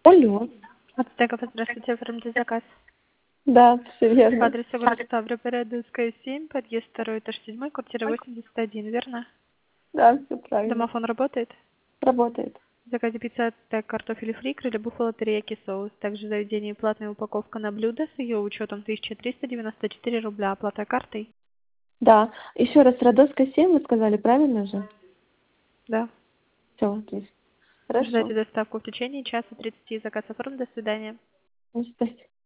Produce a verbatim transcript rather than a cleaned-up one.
Алло. Ацтеков, здравствуйте, оформите заказ. Да, все По верно. адресу город Ставрополь, Адыгская, семь, подъезд второй, этаж седьмой, квартира восемьдесят один, верно? Да, все правильно. Домофон работает? Работает. В заказе пицца ацтек, картофель фри, крылья буфало, терияки, соус. Также в заведении платная упаковка на блюдо с ее учетом тысяча триста девяносто четыре рубля. Оплата картой? Да. Еще раз, Родосская семь, вы сказали, правильно же? Да. Все, отлично. Ждайте Хорошо. доставку в течение часа тридцати. Заказ оформлен. До свидания. Ну, спасибо.